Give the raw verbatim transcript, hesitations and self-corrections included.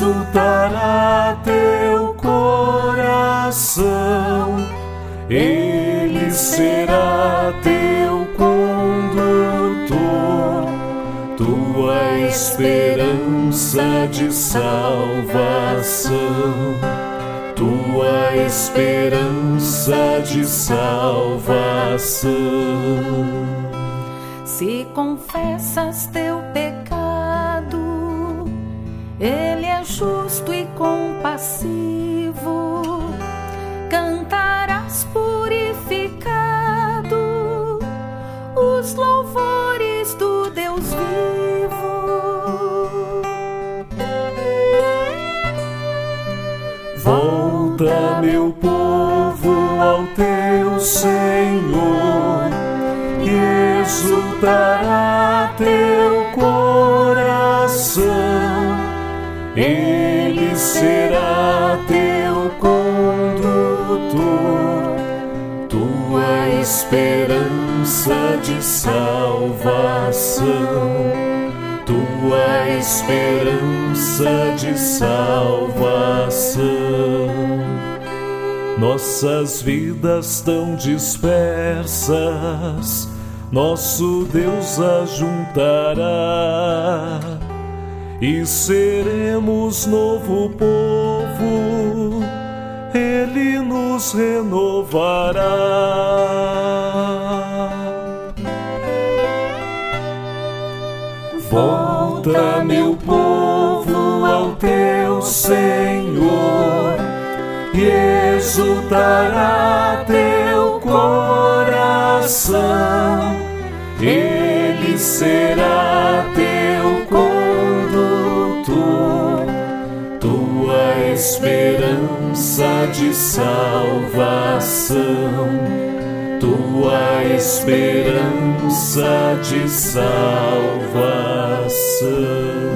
exultará teu coração, Ele será teu condutor, tua esperança de salvação, tua esperança de salvação. Se confessas teu pecado, Ele é justo e compassivo, cantarás purificado os louvores do Deus vivo. Volta, meu povo, ao teu Senhor, e exultará teu coração, Ele será teu condutor, tua esperança de salvação, tua esperança de salvação. Nossas vidas tão dispersas, nosso Deus ajuntará, e seremos novo povo, Ele nos renovará. Volta, meu povo, ao teu Senhor, e exultará teu coração, Ele será teu condutor, tua esperança de salvação, tua esperança de salvação.